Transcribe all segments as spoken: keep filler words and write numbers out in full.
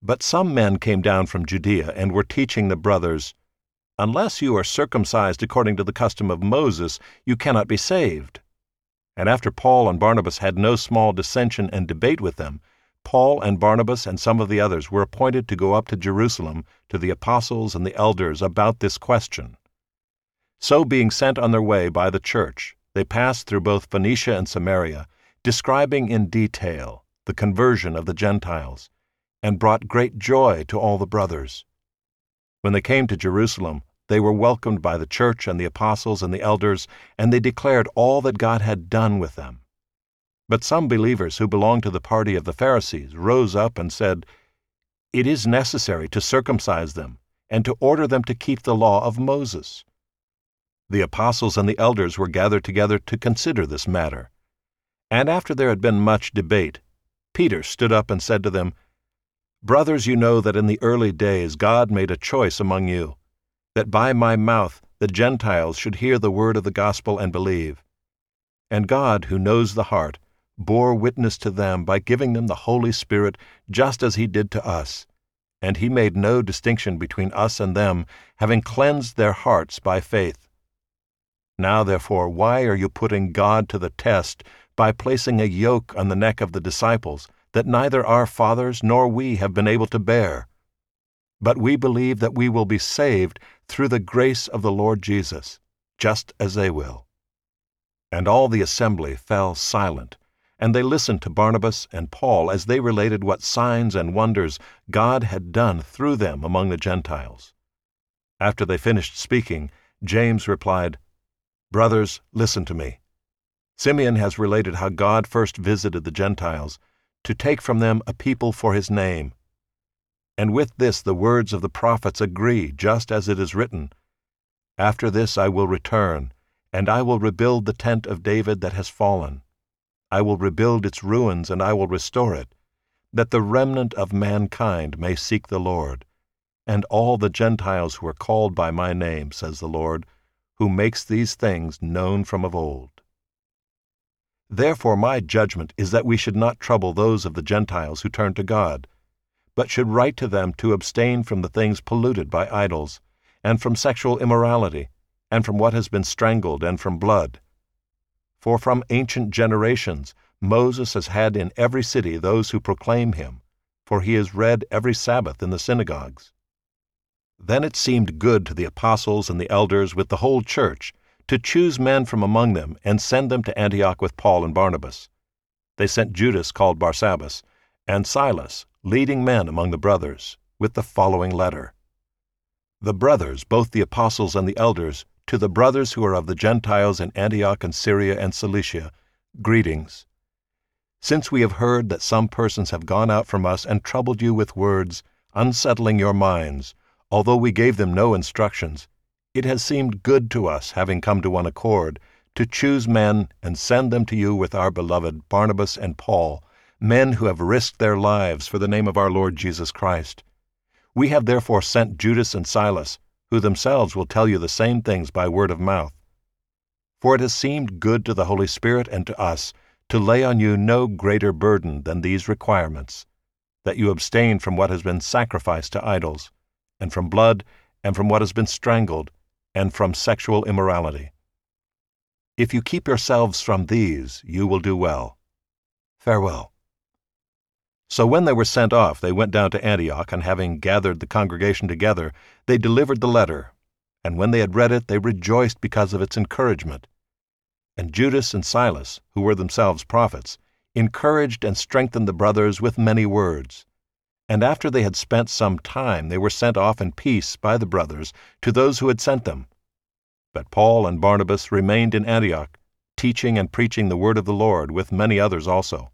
But some men came down from Judea and were teaching the brothers, "Unless you are circumcised according to the custom of Moses, you cannot be saved." And after Paul and Barnabas had no small dissension and debate with them, Paul and Barnabas and some of the others were appointed to go up to Jerusalem to the apostles and the elders about this question. So being sent on their way by the church, they passed through both Phoenicia and Samaria, describing in detail the conversion of the Gentiles, and brought great joy to all the brothers. When they came to Jerusalem, they were welcomed by the church and the apostles and the elders, and they declared all that God had done with them. But some believers who belonged to the party of the Pharisees rose up and said, "It is necessary to circumcise them and to order them to keep the law of Moses." The apostles and the elders were gathered together to consider this matter. And after there had been much debate, Peter stood up and said to them, "Brothers, you know that in the early days God made a choice among you, that by my mouth the Gentiles should hear the word of the gospel and believe. And God, who knows the heart, bore witness to them by giving them the Holy Spirit, just as he did to us. And he made no distinction between us and them, having cleansed their hearts by faith. Now, therefore, why are you putting God to the test by placing a yoke on the neck of the disciples that neither our fathers nor we have been able to bear? But we believe that we will be saved through the grace of the Lord Jesus, just as they will." And all the assembly fell silent, and they listened to Barnabas and Paul as they related what signs and wonders God had done through them among the Gentiles. After they finished speaking, James replied, "Brothers, listen to me. Simeon has related how God first visited the Gentiles, to take from them a people for his name. And with this the words of the prophets agree, just as it is written, 'After this I will return, and I will rebuild the tent of David that has fallen. I will rebuild its ruins, and I will restore it, that the remnant of mankind may seek the Lord, and all the Gentiles who are called by my name, says the Lord, who makes these things known from of old.' Therefore my judgment is that we should not trouble those of the Gentiles who turn to God, but should write to them to abstain from the things polluted by idols, and from sexual immorality, and from what has been strangled, and from blood. For from ancient generations Moses has had in every city those who proclaim him, for he is read every Sabbath in the synagogues." Then it seemed good to the apostles and the elders with the whole church to choose men from among them and send them to Antioch with Paul and Barnabas. They sent Judas, called Barsabbas, and Silas, leading men among the brothers, with the following letter. "The brothers, both the apostles and the elders, to the brothers who are of the Gentiles in Antioch and Syria and Cilicia, greetings. Since we have heard that some persons have gone out from us and troubled you with words, unsettling your minds, although we gave them no instructions, it has seemed good to us, having come to one accord, to choose men and send them to you with our beloved Barnabas and Paul, men who have risked their lives for the name of our Lord Jesus Christ. We have therefore sent Judas and Silas, who themselves will tell you the same things by word of mouth. For it has seemed good to the Holy Spirit and to us to lay on you no greater burden than these requirements, that you abstain from what has been sacrificed to idols, and from blood, and from what has been strangled, and from sexual immorality. If you keep yourselves from these, you will do well. Farewell." So when they were sent off, they went down to Antioch, and having gathered the congregation together, they delivered the letter, and when they had read it, they rejoiced because of its encouragement. And Judas and Silas, who were themselves prophets, encouraged and strengthened the brothers with many words. And after they had spent some time, they were sent off in peace by the brothers to those who had sent them. But Paul and Barnabas remained in Antioch, teaching and preaching the word of the Lord with many others also.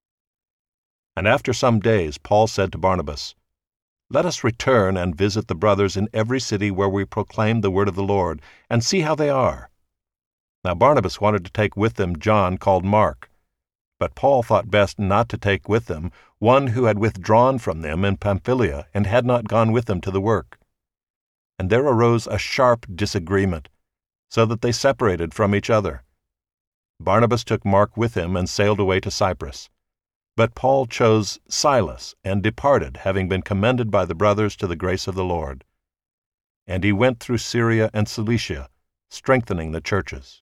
And after some days Paul said to Barnabas, "Let us return and visit the brothers in every city where we proclaim the word of the Lord, and see how they are." Now Barnabas wanted to take with them John called Mark, but Paul thought best not to take with them one who had withdrawn from them in Pamphylia and had not gone with them to the work. And there arose a sharp disagreement, so that they separated from each other. Barnabas took Mark with him and sailed away to Cyprus. But Paul chose Silas, and departed, having been commended by the brothers to the grace of the Lord. And he went through Syria and Cilicia, strengthening the churches.